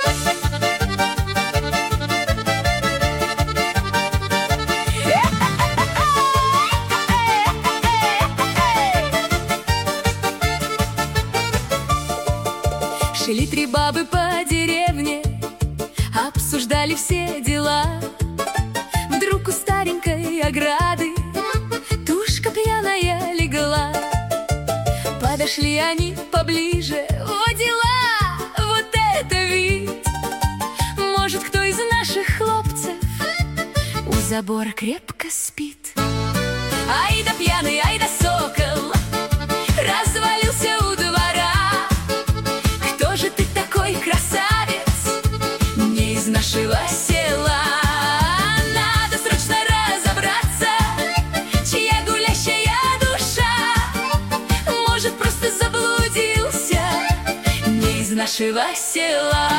Шли три бабы по деревне, обсуждали все дела. Вдруг у старенькой ограды тушка пьяная легла. Подошли они поближе, о дела, вот это вид! Может, кто из наших хлопцев у забора крепко спит? Ай да пьяный, ай да сокол, развалился у двора. Кто же ты такой, красавец, не из нашего села? Надо срочно разобраться, чья гулящая душа. Может, просто заблудился, не из нашего села.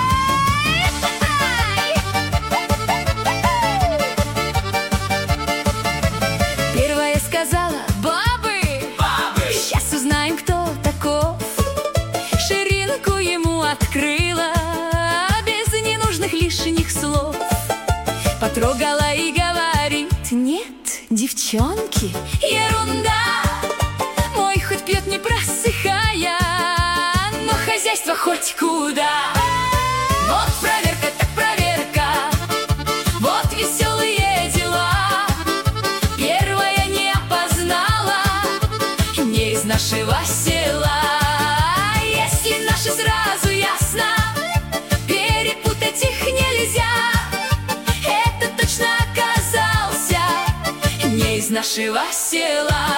Первая сказала: бабы, сейчас узнаем, кто таков. Ширинку ему открыла, без ненужных лишних слов. Потрогала и говорит: нет, девчонки, ерунда. Мой хоть пьет не просыхая, но хозяйство хоть куда. Вот проверка так проверка, вот веселые дела. Первая не опознала, не из нашего села. Если наши сразу ясно, перепутать их нельзя. Это точно оказался не из нашего села.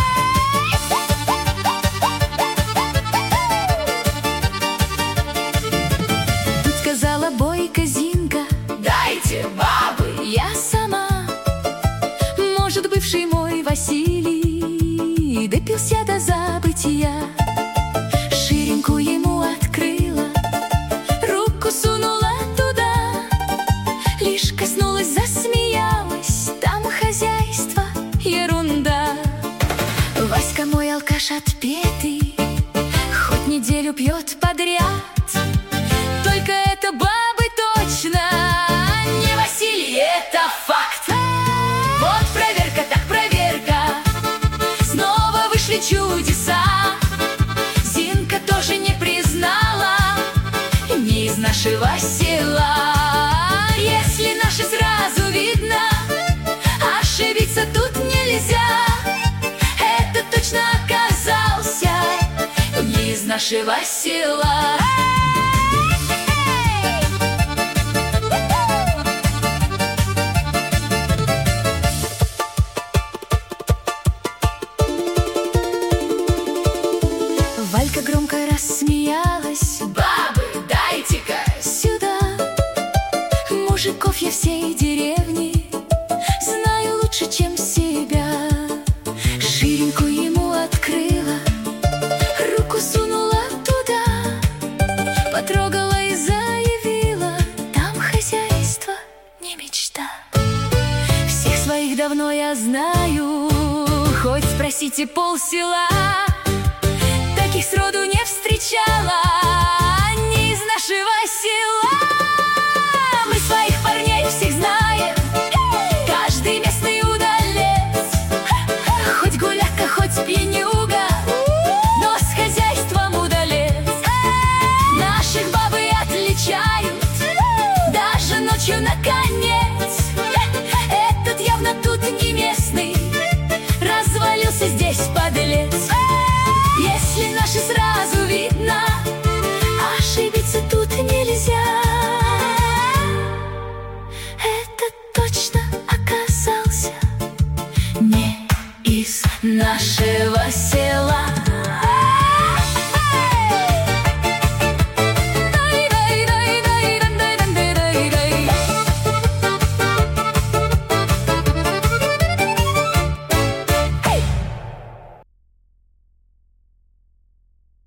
Тут сказала бойко Зинка: дайте, бабы, я сама. Может, бывший мой Василий допился до забытия. Ширинку ему открыла, руку сунула туда, лишь коснулась, засмеялась. Там хозяйство ерунда. Васька мой алкаш отпетый, хоть неделю пьет подряд. Только это бабы точно не Василий, это факт. Вот проверка так проверка, снова вышли чудеса. Зинка тоже не признала, не из нашего села. Если наши сразу видно, ошибиться тут нельзя. Это точно оказался не из нашего села. Валька громко рассмеялась: бабы, дайте-ка сюда. Мужиков я всей деревни знаю лучше, чем себя. Ширинку ему открыла, руку сунула туда, потрогала и заявила: там хозяйство не мечта. Всех своих давно я знаю, хоть спросите полсела. Таких сроду не встречала, не из нашего села. Мы своих парней всех знаем, каждый местный удалец. Хоть гуляка, хоть пьянюга, но с хозяйством удалец. Наших бабы отличают даже ночью наконец. Этот явно тут не местный, развалился здесь подлец. Если наши сразу видно,